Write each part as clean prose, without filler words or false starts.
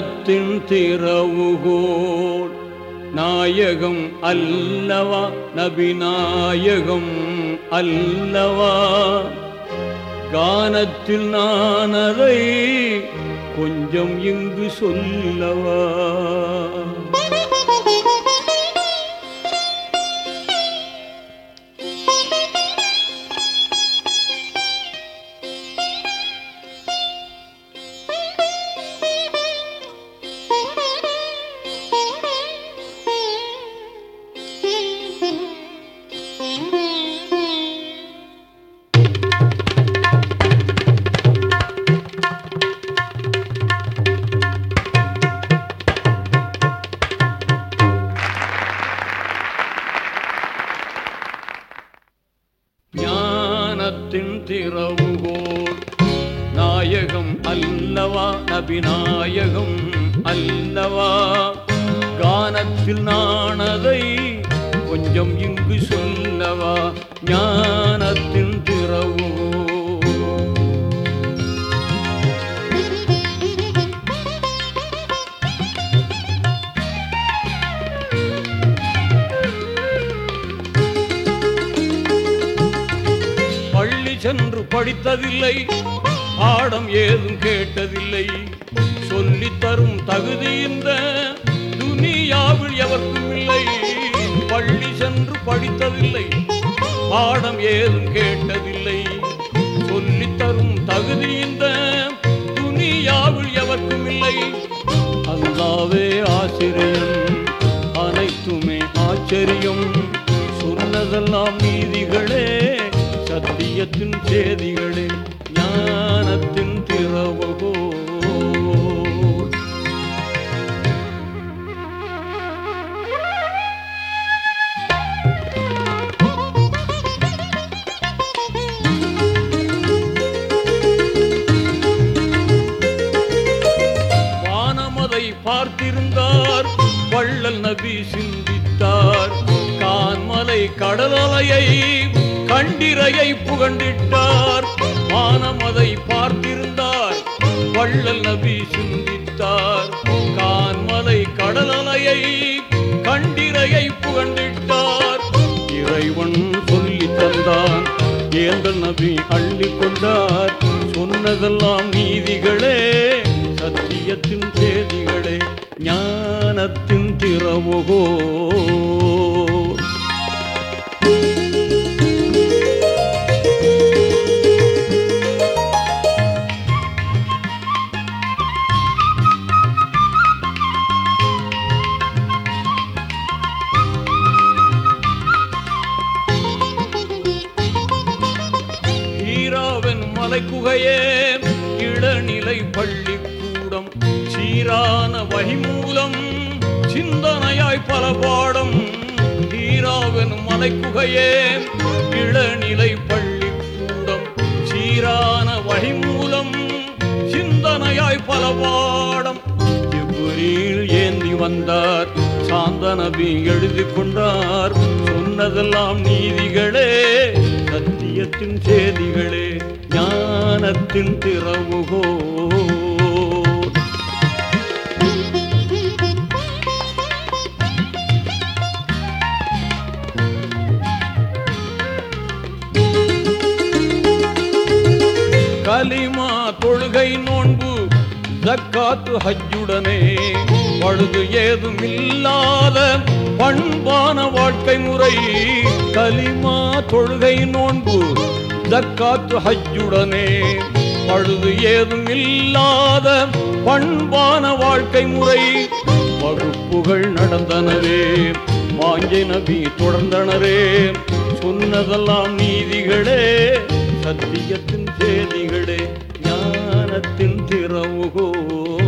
ஞானத்தின் திறவுகோல் நாயகம் அல்லவா, நபி நாயகம் அல்லவா. கானத்தில் நான் அதை கொஞ்சம் இங்கு சொல்லவா. ஞானத்தின் திறவுகோல் நாயகம் அல்லவா, நபி நாயகம் அல்லவா. கானத்தில் நான் அதை கொஞ்சம் இங்கு சொல்லவா. ஞானத்தின் திறவுகோல் சென்று படித்ததில்லை, பாடம் ஏதும் கேட்டதில்லை. சொல்லித் தரும் தகுதி இந்த துனியாவில் எவர்க்கும் இல்லை. பள்ளி சென்று படித்ததில்லை, பாடம் ஏதும் கேட்டதில்லை. சொல்லித் தரும் தகுதி இந்த துனியாவில் எவர்க்கும் இல்லை. அல்லாஹ்வே ஆசிரியன், அனைத்துமே ஆச்சரியம். சொன்னதெல்லாம் நீதிகளே, சத்தியத்தின் சேதிகளே. ஞானத்தின் திறவுகோல் வானமதை பார்த்திருந்தார், வள்ளல் நபி சிந்தித்தார். கான்மலை கடலலையை கண்டிரையை புகண்டிட்டார். வானமதை பார்த்திருந்தார், வள்ளல் நபி சிந்தித்தார். கான்மலை கடலலையை கண்டிரையை புகண்டிட்டார். இறைவன் சொல்லி தந்தான், ஏந்தல் நபி அள்ளி கொண்டார். சொன்னதெல்லாம் நீதிகளே, சத்தியத்தின் சேதிகளே. ஞானத்தின் திறவுகோல் குகையே இளநிலை பள்ளிக்கூடம். சீரான வழிமூலம் சிந்தனையாய் பல பாடம். ஈராவெனும் மலைக்குகையே இளநிலை பள்ளிக்கூடம். சீரான வழிமூலம் சிந்தனையாய் பல பாடம். ஜிப்ரீல் ஏந்தி வந்தார், சாந்த நபி எழுதி கொண்டார். சொன்னதெல்லாம் நீதிகளே, சத்தியத்தின் சேதிகளே. ஞானத்தின் திறவுகோல் கலிமா தொழுகை நோன்பு ஜக்காத்து ஹஜ்ஜுடனே. பழுது ஏதும் இல்லாத பண்பான வாழ்க்கை முறை. கலிமா தொழுகை நோன்பு ஜக்காத்து ஹஜ்ஜுடனே. பழுது ஏதும் இல்லாத பண்பான வாழ்க்கை முறை. வகுப்புகள் நடந்தனரே, வாஞ்சை நபி தொடர்ந்தனரே. சொன்னதெல்லாம் நீதிகளே, சத்தியத்தின் சேதிகளே. ஞானத்தின் திறவுகோல்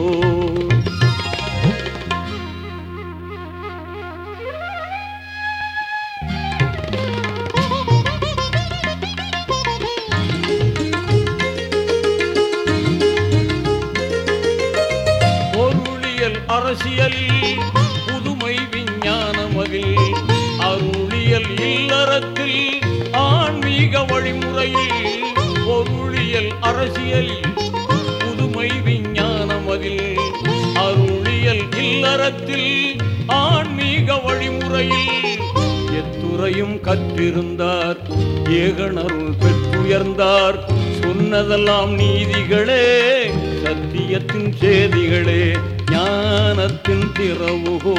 அரசியல் புதுமை விஞ்ஞானமதில். அருளியல் இல்லறத்தில் ஆன்மீக வழிமுறையில். பொருளியல் அரசியல் புதுமை விஞ்ஞானமதில். கற்றிருந்தார், ஏகனருள் பெற்றுயர்ந்தார். சொன்னதெல்லாம் நீதிகளே, சத்தியத்தின் சேதிகளே, ஞானத்தின் திறவுகோ.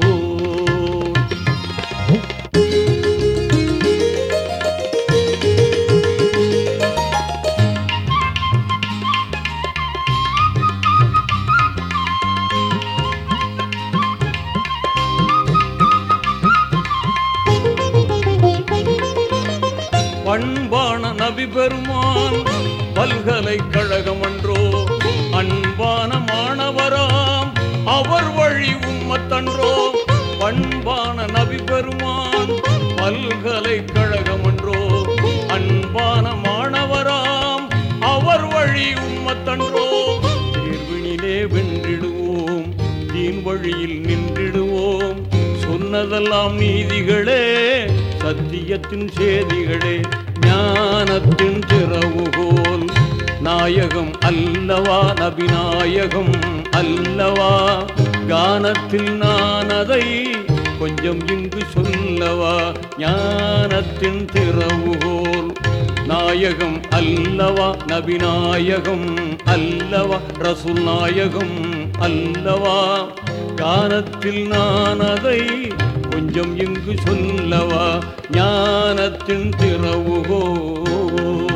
பண்பான நபி பெருமான் பல்கலைக்கழகம் அன்றோ, அன்பான மாணவராம் அவர் வழி உம்மத்தன்றோ. பண்பான நபி பெருமான் பல்கலைக்கழகம் அன்றோ, அன்பான மாணவராம் அவர் வழி உம்மத்தன்றோ. தேர்வினிலே வென்றிடுவோம், தீன் வழியில் நின்றிடுவோம். சொன்னதெல்லாம் நீதிகளே, சத்தியத்தின் சேதிகளே, ஞானத்தின் திறவுகோல். நாயகம் அல்லவா, நபிநாயகம் அல்லவா, கானத்தில் நான் அதை கொஞ்சம் இங்கு சொல்லவா. ஞானத்தின் திறவுகோல். நாயகம் அல்லவா, நபிநாயகம் அல்லவா, ரசூல் நாயகம் அல்லவா, கானத்தில் நான் அதை கொஞ்சம் இங்கு சொல்லவா. ஞானத்தின் திறவுகோல்.